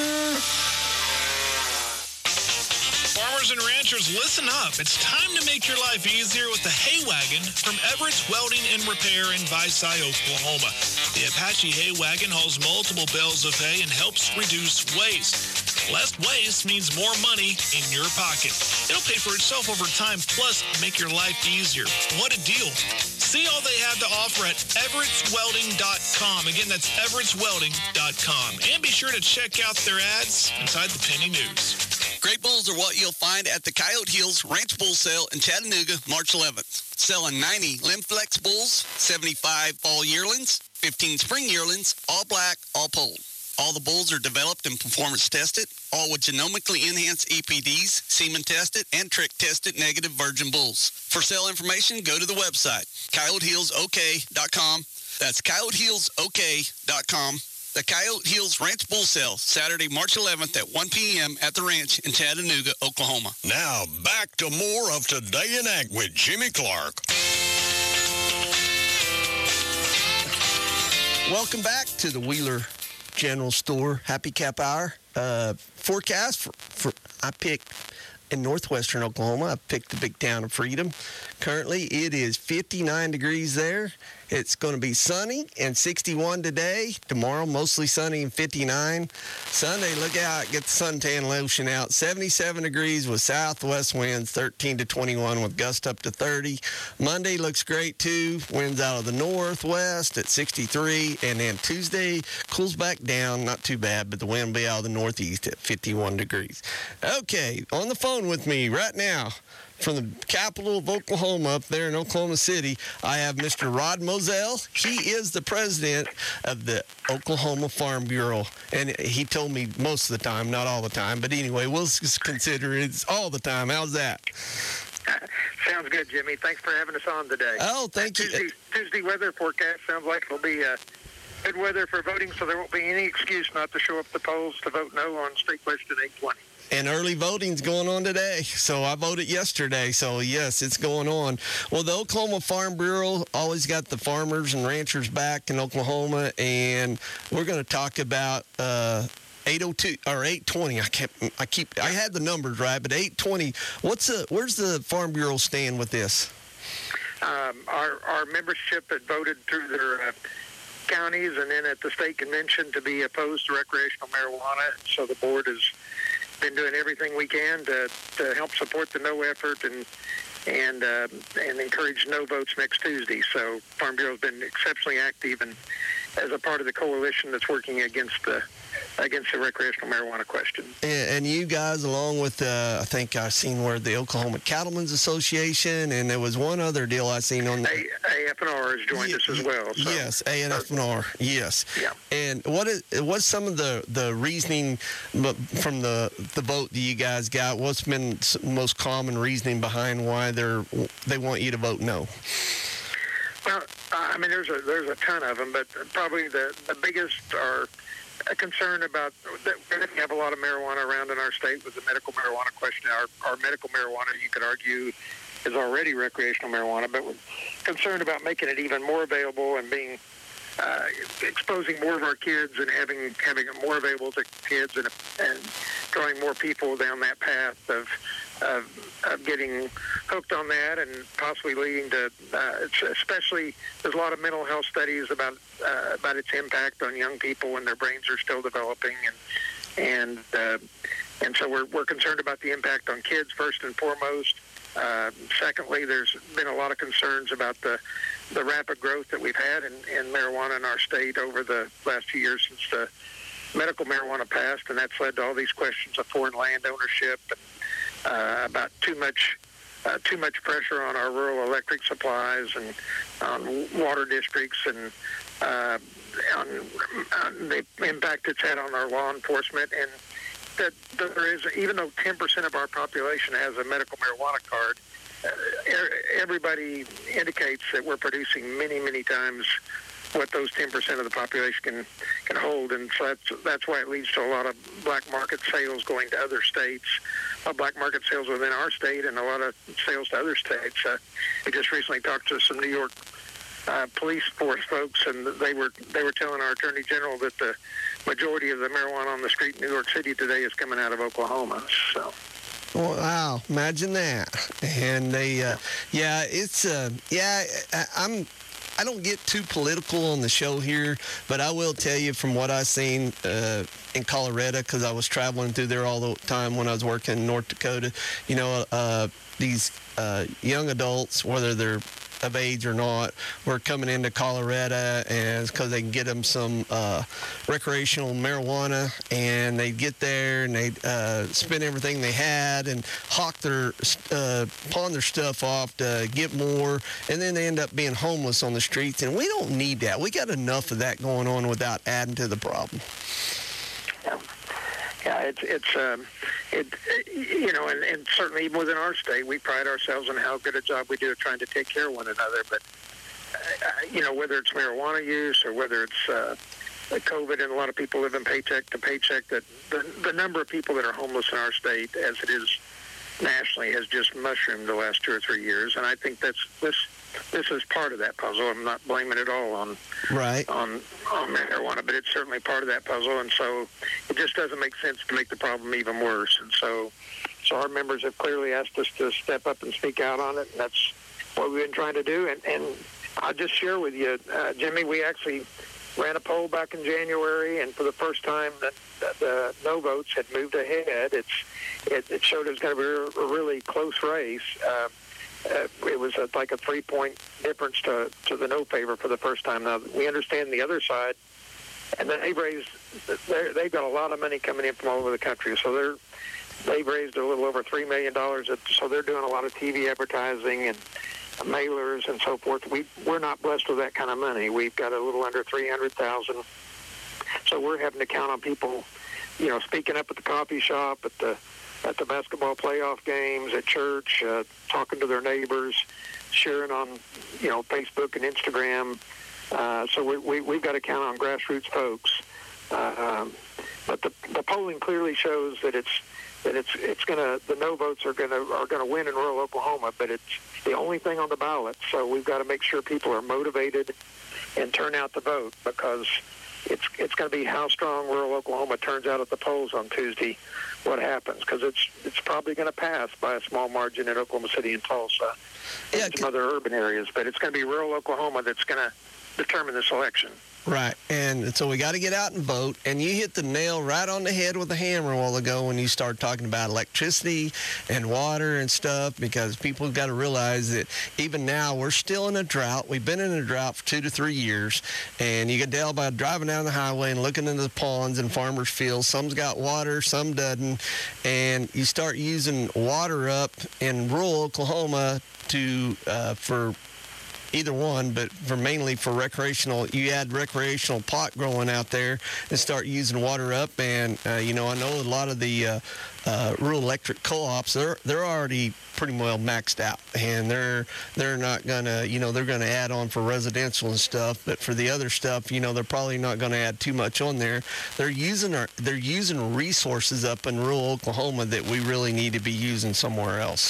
Farmers and ranchers, listen up. It's time to make your life easier with the Hay Wagon from Everett's Welding and Repair in Visay, Oklahoma. The Apache Hay Wagon hauls multiple bales of hay and helps reduce waste. Less waste means more money in your pocket. It'll pay for itself over time, plus make your life easier. What a deal. See all they have to offer at everetts welding dot com. Again, that's everetts welding dot com. And be sure to check out their ads inside the Penny News. Great bulls are what you'll find at the Coyote Hills Ranch Bull Sale in Chattanooga, March eleventh. Selling ninety Limflex bulls, seventy-five fall yearlings, fifteen spring yearlings, all black, all polled. All the bulls are developed and performance tested, all with genomically enhanced E P Ds, semen tested, and trick tested negative virgin bulls. For sale information, go to the website, coyote hills o k dot com. That's coyote hills o k dot com. The Coyote Hills Ranch Bull Sale, Saturday, March eleventh at one p.m. at the ranch in Chattanooga, Oklahoma. Now, back to more of Today in Ag with Jimmy Clark. Welcome back to the Wheeler General Store Happy Cap Hour. Uh, forecast for, for I picked in northwestern Oklahoma. I picked the big town of Freedom. Currently, it is fifty-nine degrees there. It's going to be sunny and sixty-one today. Tomorrow, mostly sunny and fifty-nine. Sunday, look out, get the suntan lotion out. seventy-seven degrees with southwest winds, thirteen to twenty-one with gust up to thirty. Monday looks great too. Winds out of the northwest at sixty-three. And then Tuesday cools back down. Not too bad, but the wind will be out of the northeast at fifty-one degrees. Okay, on the phone with me right now, from the capital of Oklahoma, up there in Oklahoma City, I have Mister Rod Moselle. He is the president of the Oklahoma Farm Bureau. And he told me most of the time, not all the time, but anyway, we'll just consider it's all the time. How's that? Sounds good, Jimmy. Thanks for having us on today. Oh, thank you. Tuesday, Tuesday weather forecast sounds like it'll be uh, good weather for voting, so there won't be any excuse not to show up at the polls to vote no on state question eight twenty. And early voting's going on today. So I voted yesterday. So, yes, it's going on. Well, the Oklahoma Farm Bureau always got the farmers and ranchers back in Oklahoma. And we're going to talk about uh, eight oh two or eight twenty. I kept I keep I had the numbers right, but eight twenty. What's the where's the Farm Bureau stand with this? Um, our our membership had voted through their uh, counties and then at the state convention to be opposed to recreational marijuana. So the board has been doing everything we can to, to help support the no effort and and uh, and encourage no votes next Tuesday. So Farm Bureau has been exceptionally active and as a part of the coalition that's working against the against the recreational marijuana question. And, and you guys, along with, uh, I think I seen where the Oklahoma Cattlemen's Association, and there was one other deal I seen on the... A F N R has joined us as well. So. Yes, A F N R, yes. Yeah. And what is what's some of the, the reasoning from the the vote that you guys got? What's been the most common reasoning behind why they're they want you to vote no? Well, I mean, there's a there's a ton of them, but probably the, the biggest are a concern about that we have a lot of marijuana around in our state with the medical marijuana question. Our, our medical marijuana, you could argue, is already recreational marijuana, but we're concerned about making it even more available and being uh, exposing more of our kids and having having it more available to kids and and drawing more people down that path of of, of getting hooked on that and possibly leading to, uh, especially there's a lot of mental health studies about uh, about its impact on young people when their brains are still developing and and uh, and so we're we're concerned about the impact on kids first and foremost. Uh, secondly, there's been a lot of concerns about the the rapid growth that we've had in, in marijuana in our state over the last few years since the medical marijuana passed, and that's led to all these questions of foreign land ownership and uh, about too much uh, too much pressure on our rural electric supplies and on water districts and uh, on, on the impact it's had on our law enforcement. And that there is, even though ten percent of our population has a medical marijuana card, uh, everybody indicates that we're producing many, many times what those ten percent of the population can, can hold. And so that's, that's why it leads to a lot of black market sales going to other states, uh, black market sales within our state, and a lot of sales to other states. Uh, we just recently talked to some New York uh, police force folks, and they were they were telling our Attorney General that the majority of the marijuana on the street in New York City today is coming out of Oklahoma. So. Wow, imagine that. And they, uh, yeah, it's, uh, yeah, I, I'm, I don't get too political on the show here, but I will tell you from what I've seen uh, in Colorado, because I was traveling through there all the time when I was working in North Dakota, you know, uh, these uh, young adults, whether they're of age or not, were coming into Colorado, and because they can get them some uh, recreational marijuana, and they'd get there and they'd uh, spend everything they had and hawk their, uh, pawn their stuff off to get more, and then they end up being homeless on the streets. And we don't need that. We got enough of that going on without adding to the problem. Yeah. Yeah, it's, it's um, it, you know, and, and certainly even within our state, we pride ourselves on how good a job we do of trying to take care of one another. But, uh, you know, whether it's marijuana use or whether it's uh, COVID and a lot of people living paycheck to paycheck, that the, the number of people that are homeless in our state, as it is nationally, has just mushroomed the last two or three years. And I think that's this. This is part of that puzzle. I'm not blaming it all on right on on marijuana, but it's certainly part of that puzzle. And so it just doesn't make sense to make the problem even worse. And so, so our members have clearly asked us to step up and speak out on it. And that's what we've been trying to do. And, and I'll just share with you, uh, Jimmy, we actually ran a poll back in January, and for the first time, that the no votes had moved ahead. It's it, it showed it was going to be a really close race. Uh, Uh, it was a, like a three-point difference to, to the no favor for the first time. Now, we understand the other side, and then they've raised, they've got a lot of money coming in from all over the country. So they're, they've raised a little over three million dollars. So they're doing a lot of T V advertising and mailers and so forth. We, we're not blessed with that kind of money. We've got a little under three hundred thousand dollars. So we're having to count on people, you know, speaking up at the coffee shop, at the at the basketball playoff games, at church, uh, talking to their neighbors, sharing on, you know, Facebook and Instagram. Uh, so we, we, we've got to count on grassroots folks. Uh, um, but the, the polling clearly shows that it's that it's it's going to the no votes are going to are going to win in rural Oklahoma. But it's the only thing on the ballot. So we've got to make sure people are motivated and turn out to vote, because it's it's going to be how strong rural Oklahoma turns out at the polls on Tuesday. What happens? Because it's it's probably going to pass by a small margin in Oklahoma City and Tulsa, and yeah, some other urban areas. But it's going to be rural Oklahoma that's going to determine this election. Right, and so we got to get out and vote, and you hit the nail right on the head with a hammer a while ago when you start talking about electricity and water and stuff, because people got to realize that even now we're still in a drought. We've been in a drought for two to three years, and you can tell by driving down the highway and looking into the ponds and farmers' fields. Some's got water, some doesn't, and you start using water up in rural Oklahoma to uh, for either one, but for mainly for recreational. You add recreational pot growing out there and start using water up, and uh, you know, I know a lot of the uh, uh, rural electric co-ops, they're they're already pretty well maxed out, and they're they're not gonna, you know, they're gonna add on for residential and stuff, but for the other stuff, you know, they're probably not gonna add too much on there. They're using our they're using resources up in rural Oklahoma that we really need to be using somewhere else.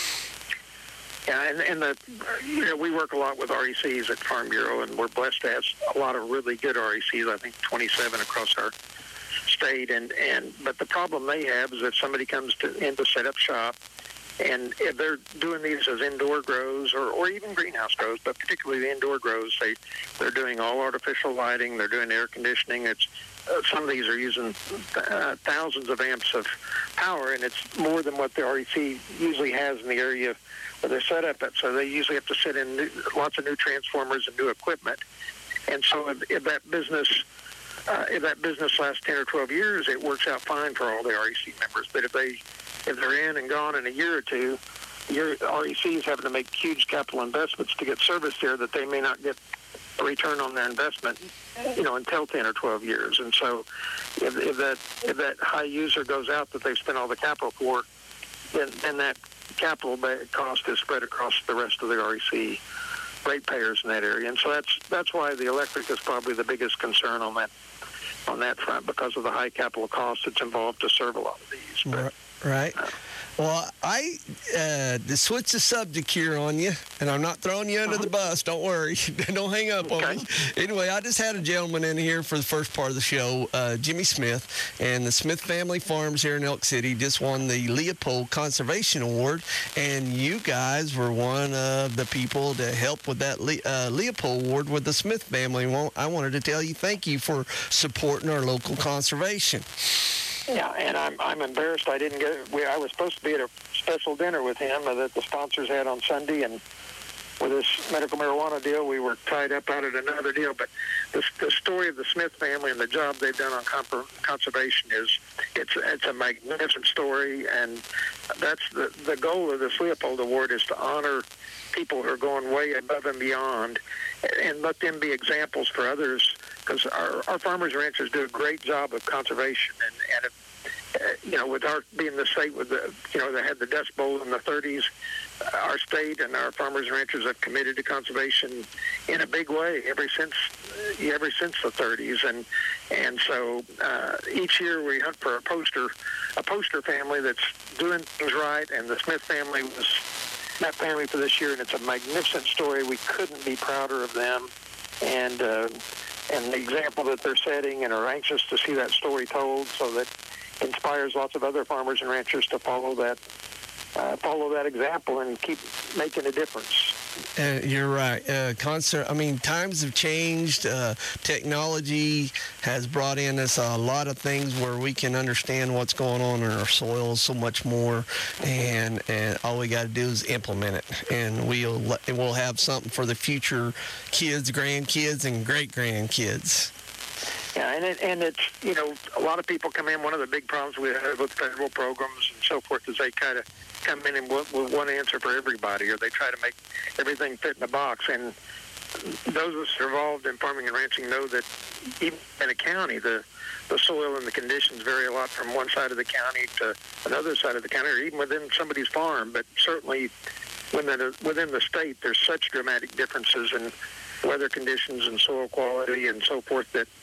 Yeah, and, and the, you know, we work a lot with R E Cs at Farm Bureau, and we're blessed to have a lot of really good R E Cs, I think twenty-seven across our state. And, and but the problem they have is if somebody comes to, in to set up shop, and if they're doing these as indoor grows or, or even greenhouse grows, but particularly the indoor grows, they, they're doing all artificial lighting, they're doing air conditioning. It's uh, some of these are using uh, thousands of amps of power, and it's more than what the R E C usually has in the area where they're set up at. So they usually have to sit in new, lots of new transformers and new equipment. And so if, if that business uh, if that business lasts ten or twelve years, it works out fine for all the R E C members. But if they if they're in and gone in a year or two, your R E C is having to make huge capital investments to get service there that they may not get a return on their investment, you know, until ten or twelve years. And so if, if that if that high user goes out that they've spent all the capital for, then, then that capital cost is spread across the rest of the R E C ratepayers in that area. And so that's that's why the electric is probably the biggest concern on that on that front, because of the high capital cost that's involved to serve a lot of these. But, right. Uh, Well, I uh, to switch the subject here on you, and I'm not throwing you under the bus. Don't worry. Don't hang up okay. on me. Anyway, I just had a gentleman in here for the first part of the show, uh, Jimmy Smith, and the Smith Family Farms here in Elk City just won the Leopold Conservation Award, and you guys were one of the people to help with that Le- uh, Leopold Award with the Smith family. Well, I wanted to tell you thank you for supporting our local conservation. Yeah, and I'm I'm embarrassed I didn't get. We, I was supposed to be at a special dinner with him that the sponsors had on Sunday, and with this medical marijuana deal, we were tied up out at another deal. But the, the story of the Smith family and the job they've done on comp- conservation is it's it's a magnificent story, and that's the the goal of this Leopold Award is to honor people who are going way above and beyond, and let them be examples for others. Because our, our farmers and ranchers do a great job of conservation, and, and if, uh, you know, with our being the state with the, you know, they had the Dust Bowl in the thirties, uh, our state and our farmers and ranchers have committed to conservation in a big way ever since, uh, ever since the thirties, and and so uh, each year we hunt for a poster, a poster family that's doing things right, and the Smith family was that family for this year, and it's a magnificent story. We couldn't be prouder of them, and. Uh, and the example that they're setting, and are anxious to see that story told, so that inspires lots of other farmers and ranchers to follow that uh, follow that example and keep making a difference. Uh, you're right. Uh, concert. I mean, times have changed. Uh, technology has brought in us a lot of things where we can understand what's going on in our soil so much more, and and all we got to do is implement it, and we'll we'll have something for the future kids, grandkids, and great grandkids. Yeah, and it, and it's, you know, a lot of people come in. One of the big problems we have with federal programs and so forth is they kind of come in and with, with one answer for everybody, or they try to make everything fit in a box. And those of us who are involved in farming and ranching know that even in a county, the the soil and the conditions vary a lot from one side of the county to another side of the county, or even within somebody's farm. But certainly within, within the state, there's such dramatic differences in weather conditions and soil quality and so forth that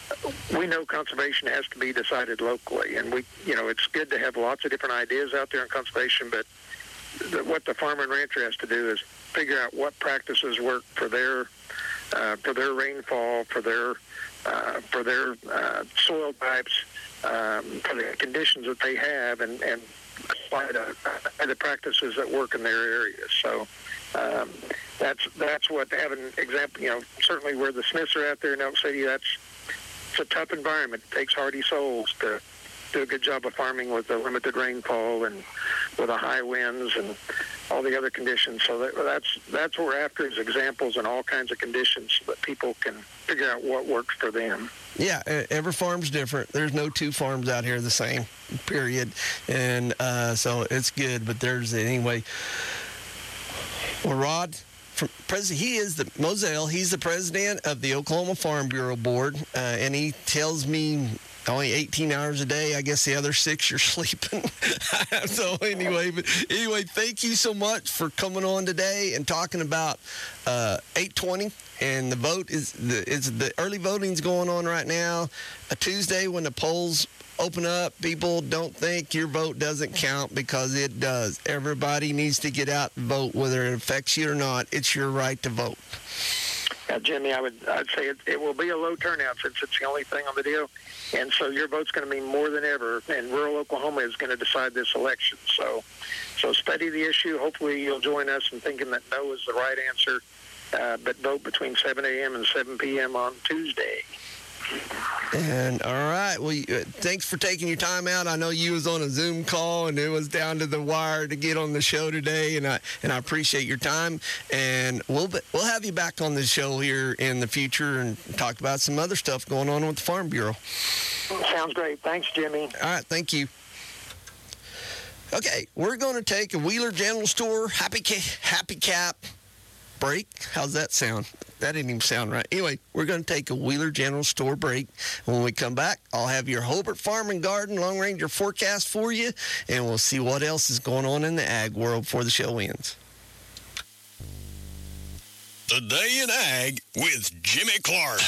we know conservation has to be decided locally. And we, you know, it's good to have lots of different ideas out there in conservation, but the, what the farmer and rancher has to do is figure out what practices work for their uh, for their rainfall, for their uh, for their uh, soil types, um, for the conditions that they have, and, and apply the, uh, the practices that work in their areas. So um, that's that's what having example. You know, certainly where the Smiths are out there in Elk City, that's it's a tough environment. It takes hardy souls to do a good job of farming with the limited rainfall and with the high winds and all the other conditions. So that, that's that's what we're after, is examples in all kinds of conditions so that people can figure out what works for them. Yeah, every farm's different. There's no two farms out here the same, period. And uh, so it's good, but there's, anyway. Well, Rod, from president, he is the, Moselle, he's the president of the Oklahoma Farm Bureau Board, uh, and he tells me only eighteen hours a day. I guess the other six you're sleeping. So anyway, but anyway, thank you so much for coming on today and talking about uh, eight twenty. And the vote is the it's the early voting's going on right now. A Tuesday when the polls open up, people don't think your vote doesn't count, because it does. Everybody needs to get out and vote, whether it affects you or not. It's your right to vote. Uh, Jimmy, I would I'd say it, it will be a low turnout since it's the only thing on the deal. And so your vote's going to mean more than ever, and rural Oklahoma is going to decide this election. So so study the issue. Hopefully you'll join us in thinking that no is the right answer, uh, but vote between seven a.m. and seven p.m. on Tuesday. And all right, well, uh, thanks for taking your time out. I know you was on a Zoom call, and it was down to the wire to get on the show today, and I and I appreciate your time. And we'll be, we'll have you back on the show here in the future and talk about some other stuff going on with the Farm Bureau. Sounds great. Thanks, Jimmy. All right, thank you. Okay, we're going to take a Wheeler General Store Happy Ca- Happy Cap break. How's that sound? That didn't even sound right. Anyway, we're going to take a Wheeler General Store break. When we come back, I'll have your Hobart Farm and Garden Long Ranger forecast for you, and we'll see what else is going on in the ag world before the show ends. The Day in Ag with Jimmy Clark.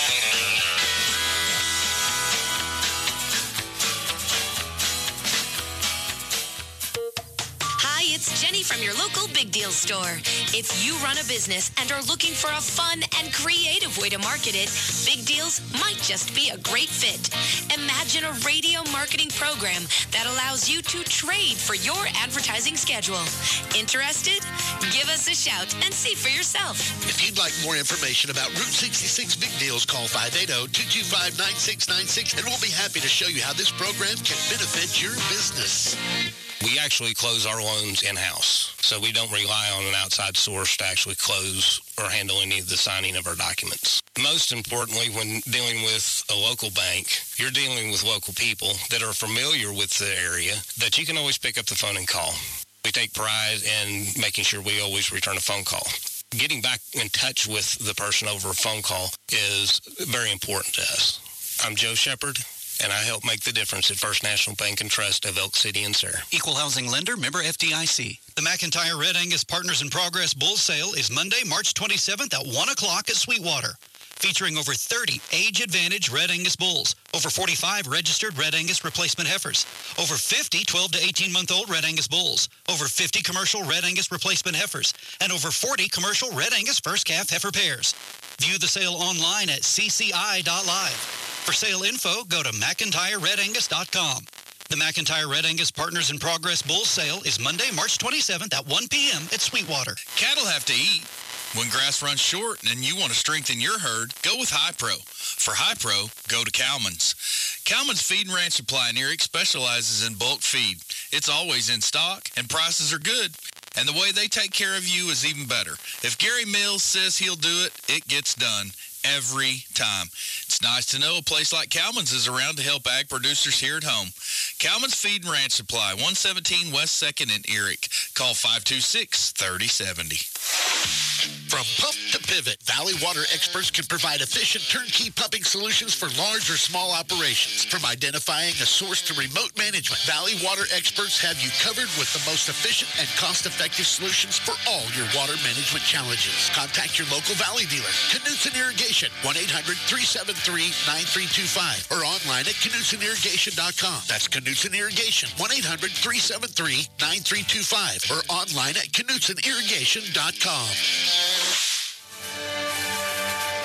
It's Jenny from your local Big Deal store. If you run a business and are looking for a fun and creative way to market it, Big Deals might just be a great fit. Imagine a radio marketing program that allows you to trade for your advertising schedule. Interested? Give us a shout and see for yourself. If you'd like more information about Route sixty-six Big Deals, call five eight zero, two two five, nine six nine six, and we'll be happy to show you how this program can benefit your business. We actually close our loans in-house, so we don't rely on an outside source to actually close or handle any of the signing of our documents. Most importantly, when dealing with a local bank, you're dealing with local people that are familiar with the area that you can always pick up the phone and call. We take pride in making sure we always return a phone call. Getting back in touch with the person over a phone call is very important to us. I'm Joe Shepard, and I help make the difference at First National Bank and Trust of Elk City and Sayre. Equal housing lender, member F D I C. The McIntyre Red Angus Partners in Progress Bull Sale is Monday, March twenty-seventh at one o'clock at Sweetwater. Featuring over thirty age-advantage Red Angus bulls, over forty-five registered Red Angus replacement heifers, over fifty twelve to eighteen-month-old Red Angus bulls, over fifty commercial Red Angus replacement heifers, and over forty commercial Red Angus first calf heifer pairs. View the sale online at c c i dot live. For sale info, go to mcintyre red angus dot com. The McIntyre Red Angus Partners in Progress Bull Sale is Monday, March twenty-seventh at one p.m. at Sweetwater. Cattle have to eat. When grass runs short and you want to strengthen your herd, go with Hi-Pro. For Hi-Pro, go to Cowman's. Cowman's Feed and Ranch Supply in Eric specializes in bulk feed. It's always in stock, and prices are good. And the way they take care of you is even better. If Gary Mills says he'll do it, it gets done. Every time. It's nice to know a place like Cowman's is around to help ag producers here at home. Cowman's Feed and Ranch Supply, one seventeen West second in Eric. Call five two six, three oh seven oh. From pump to pivot, Valley Water experts can provide efficient turnkey pumping solutions for large or small operations. From identifying a source to remote management, Valley Water experts have you covered with the most efficient and cost-effective solutions for all your water management challenges. Contact your local Valley dealer, Knutson Irrigation, one eight hundred, three seven three, nine three two five, or online at knutson irrigation dot com. That's Knutson Irrigation, one eight hundred, three seven three, nine three two five, or online at knutson irrigation dot com.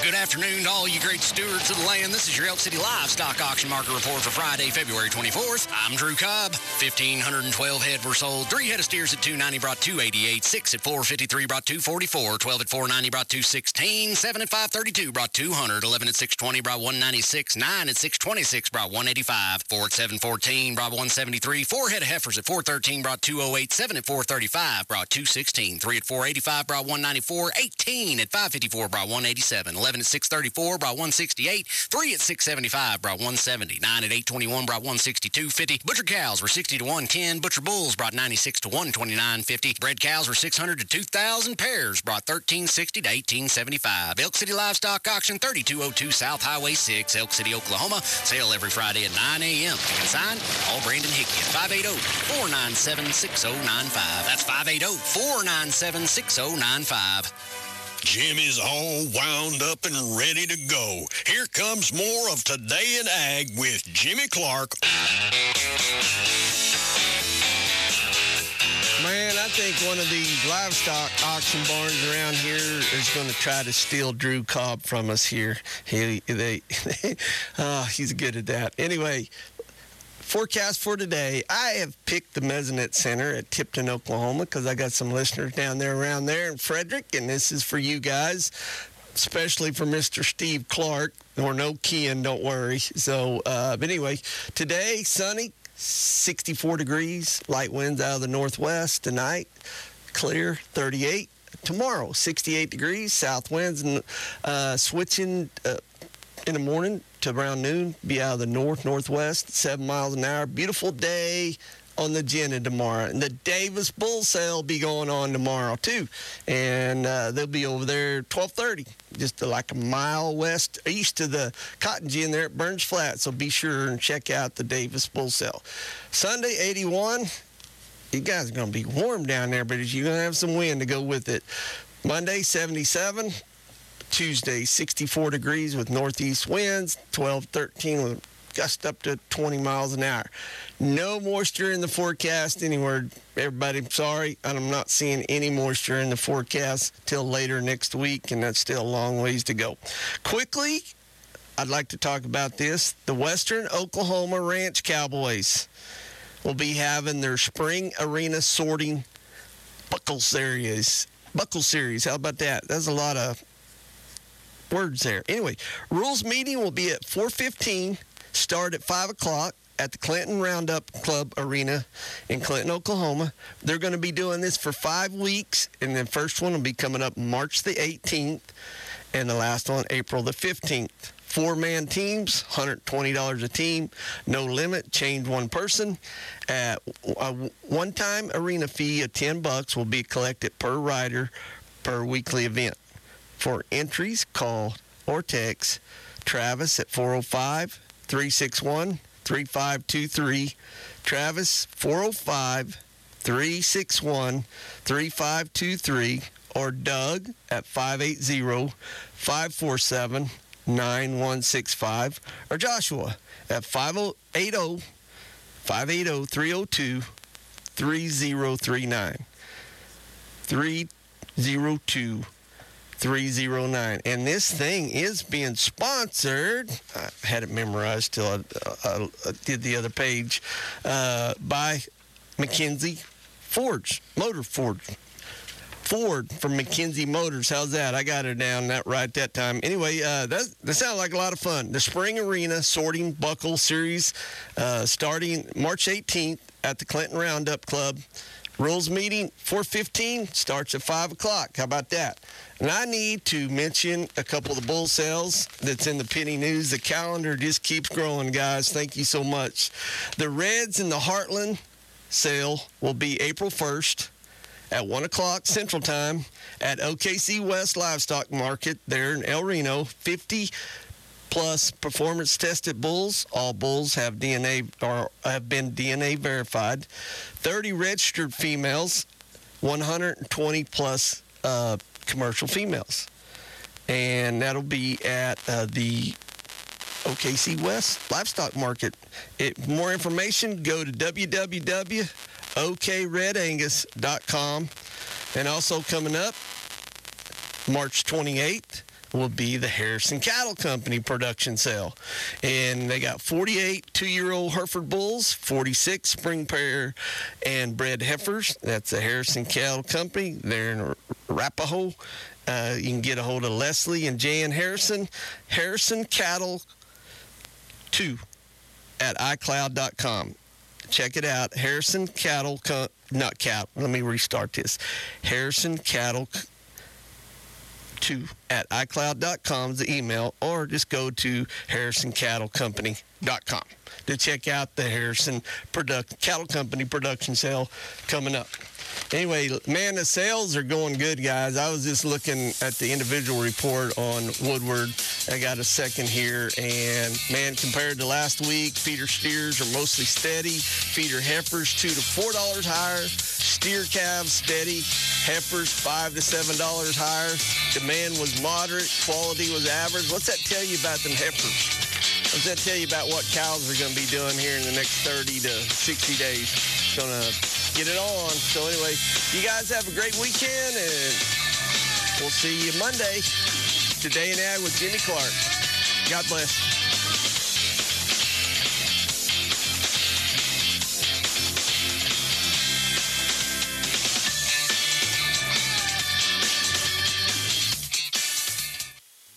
Good afternoon to all you great stewards of the land. This is your Elk City Livestock Auction Market Report for Friday, February twenty-fourth. I'm Drew Cobb. fifteen twelve head were sold. Three head of steers at two ninety brought two eighty-eight. Six at four fifty-three brought two forty-four. twelve at four ninety brought two sixteen. Seven at five thirty-two brought two hundred. Eleven at six twenty brought one ninety-six. Nine at six twenty-six brought one eighty-five. Four at seven fourteen brought one seventy-three. Four head of heifers at four thirteen brought two oh eight. Seven at four thirty-five brought two sixteen. Three at four eighty-five brought one ninety-four. Eighteen at five fifty-four brought one eighty-seven. Eleven at six thirty-four brought one sixty-eight. Three at six seventy-five brought one seventy. Nine at eight twenty-one brought one sixty-two fifty. Butcher cows were sixty to one ten. Butcher bulls brought ninety-six to one twenty-nine fifty. Bred cows were six hundred to two thousand. Pairs brought thirteen sixty to eighteen seventy-five. Elk City Livestock Auction, thirty-two oh two South Highway six, Elk City, Oklahoma. Sale every Friday at nine a.m. You can sign all Brandon Hickey at five eight zero, four nine seven, six zero nine five. That's five eight zero, four nine seven, six zero nine five. Jim is all wound up and ready to go. Here comes more of Today in Ag with Jimmy Clark. Man, I think one of these livestock auction barns around here is going to try to steal Drew Cobb from us here. He, they, oh, he's good at that. Anyway, forecast for today. I have picked the Mesonet Center at Tipton, Oklahoma, because I got some listeners down there around there in Frederick, and this is for you guys, especially for Mister Steve Clark, or no Ken, don't worry. So, uh, but anyway, today, sunny, sixty-four degrees, light winds out of the northwest. Tonight, clear, thirty-eight. Tomorrow, sixty-eight degrees, south winds, and uh, switching uh, in the morning to around noon, be out of the north, northwest, seven miles an hour. Beautiful day on the agenda tomorrow. And the Davis Bull Sale will be going on tomorrow, too. And uh, they'll be over there twelve thirty, just like a mile west, east of the cotton gin there at Burns Flat. So be sure and check out the Davis Bull Sale. Sunday, eighty-one. You guys are going to be warm down there, but you're going to have some wind to go with it. Monday, seventy-seven. Tuesday, sixty-four degrees with northeast winds, twelve, thirteen with gust up to twenty miles an hour. No moisture in the forecast anywhere. Everybody, I'm sorry, I'm not seeing any moisture in the forecast till later next week, and that's still a long ways to go. Quickly, I'd like to talk about this. The Western Oklahoma Ranch Cowboys will be having their spring arena sorting buckle series. Buckle series, how about that? That's a lot of words there. Anyway, rules meeting will be at four fifteen, start at five o'clock at the Clinton Roundup Club Arena in Clinton, Oklahoma. They're going to be doing this for five weeks, and the first one will be coming up March the eighteenth, and the last one April the fifteenth. Four-man teams, one hundred twenty dollars a team, no limit, change one person. At a one-time arena fee of ten bucks will be collected per rider per weekly event. For entries, call or text Travis at four oh five, three six one, three five two three. Travis, four oh five, three six one, three five two three. Or Doug at five eight zero, five four seven, nine one six five. Or Joshua at five eight zero, five eight zero, three oh two, three oh three nine. three oh two, three oh nine. And this thing is being sponsored, I had it memorized till I, I, I did the other page, uh, by McKenzie Forge, Motor Forge. Ford from McKenzie Motors. How's that? I got it down that right that time. Anyway, uh, that, that sounded like a lot of fun. The Spring Arena Sorting Buckle Series uh, starting March eighteenth at the Clinton Roundup Club. Rules meeting, four fifteen, starts at five o'clock. How about that? And I need to mention a couple of the bull sales that's in the penny news. The calendar just keeps growing, guys. Thank you so much. The Reds in the Heartland sale will be April first at one o'clock Central Time at O K C West Livestock Market there in El Reno. fifty plus performance-tested bulls. All bulls have D N A or have been D N A verified. thirty registered females, one hundred twenty plus uh, commercial females. And that'll be at uh, the O K C West Livestock Market. It, more information, go to w w w dot o k red angus dot com. And also coming up, March twenty-eighth, will be the Harrison Cattle Company production sale. And they got forty-eight two-year-old Hereford bulls, forty-six spring pair and bred heifers. That's the Harrison Cattle Company. They're in Arapahoe. Uh, you can get a hold of Leslie and Jan Harrison. Harrison Cattle two at i cloud dot com. Check it out. Harrison Cattle, Co- not Cattle. Let me restart this. Harrison Cattle two at i cloud dot com is the email, or just go to harrison cattle company dot com to check out the Harrison product, Cattle Company production sale coming up. Anyway, man, the sales are going good, guys. I was just looking at the individual report on Woodward. I got a second here, and man, compared to last week, feeder steers are mostly steady. Feeder heifers two to four dollars higher. Steer calves steady. Heifers five to seven dollars higher. Demand was moderate. Quality was average. What's that tell you about them heifers? What's that tell you about what cows are going to be doing here in the next thirty to sixty days? Going to get it on. So anyway, you guys have a great weekend, and we'll see you Monday. Today in Ag with Jimmy Clark. God bless.